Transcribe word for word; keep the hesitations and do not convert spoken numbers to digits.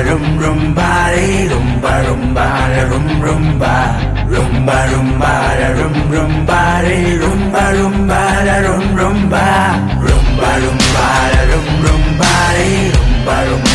rum rumba re rumba rumba la rum rumba rumba rumba la rum rumba re rumba rumba la rum rumba rumba rumba la rum rumba re rumba rumba